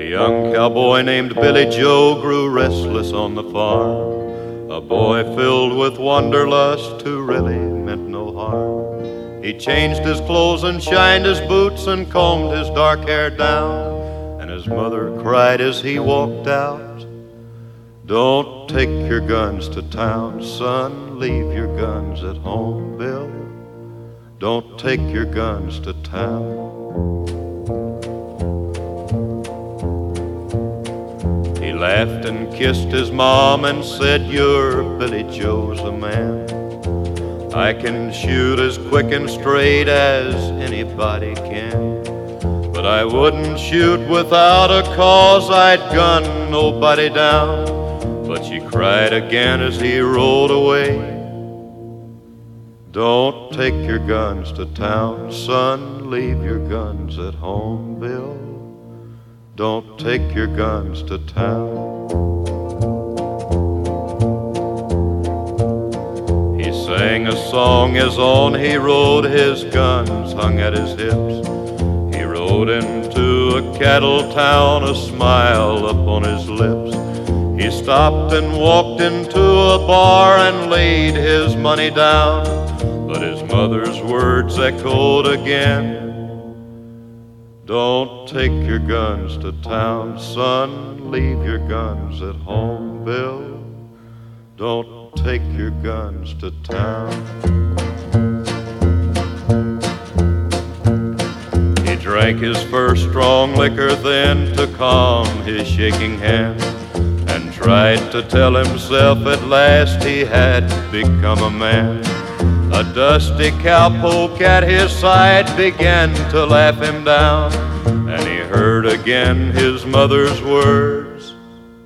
young cowboy named Billy Joe grew restless on the farm, a boy filled with wanderlust who really meant no harm. He changed his clothes and shined his boots and combed his dark hair down, and his mother cried as he walked out, "Don't take your guns to town, son, leave your guns at home, Bill. Don't take your guns to town." He laughed and kissed his mom and said, "You're Billy Joe's the man. I can shoot as quick and straight as anybody can, but I wouldn't shoot without a cause, I'd gun nobody down." But she cried again as he rode away, "Don't take your guns to town, son, leave your guns at home, Bill. Don't take your guns to town." He sang a song as on he rode, his guns hung at his hips. He rode into a cattle town, a smile upon his lips. He stopped and walked into a bar and laid his money down, but his mother's words echoed again, "Don't take your guns to town, son, leave your guns at home, Bill. Don't take your guns to town." He drank his first strong liquor then to calm his shaking hand, and tried to tell himself at last he had become a man. A dusty cowpoke at his side began to laugh him down, and he heard again his mother's words,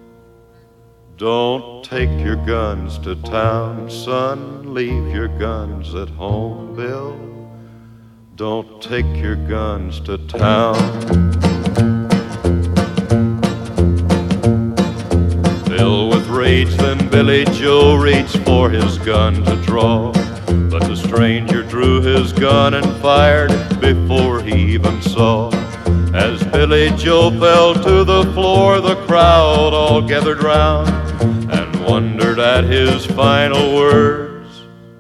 "Don't take your guns to town, son, leave your guns at home, Bill. Don't take your guns to town." Filled with rage, then Billy Joe reached for his gun to draw, but the stranger drew his gun and fired before he even saw. As Billy Joe fell to the floor, the crowd all gathered round and wondered at his final words,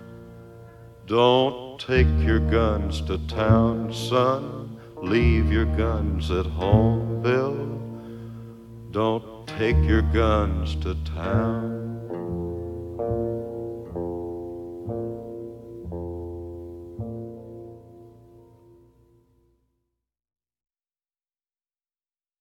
"Don't take your guns to town, son, leave your guns at home, Bill. Don't take your guns to town."